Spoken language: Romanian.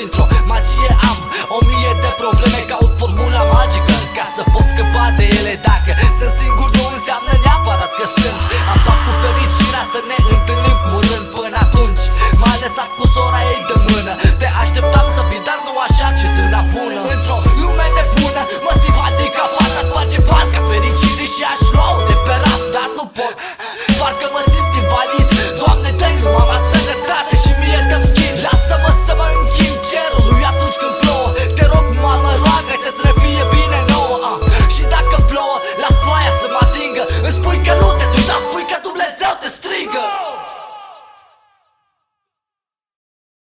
printr-o magie am 1000 de probleme, caut formula magică ca să pot scăpa de ele. Dacă sunt singur nu înseamnă neapărat că sunt. Am pact cu fericirea să ne întâlnim curând. Până atunci m-a lăsat cu sora ei de mână. Te așteptam să vii, dar nu așa ce sâna bună. Într-o lume nebună mă simt adică fata, sparge banca fericirii și aș lua-o de pe raf, dar nu pot. Parcă mă simt invalid. Doamne, dă-i lui mama sănătate și mie dă-mi chin. Lasă-mă să mă închin cerului atunci când plouă. Te rog, mamă, roagă-te să ne fie bine nouă. Și dacă plouă, las ploaia să mă atingă. Îmi spui că nu te duci, dar spui că Dumnezeu te strigă.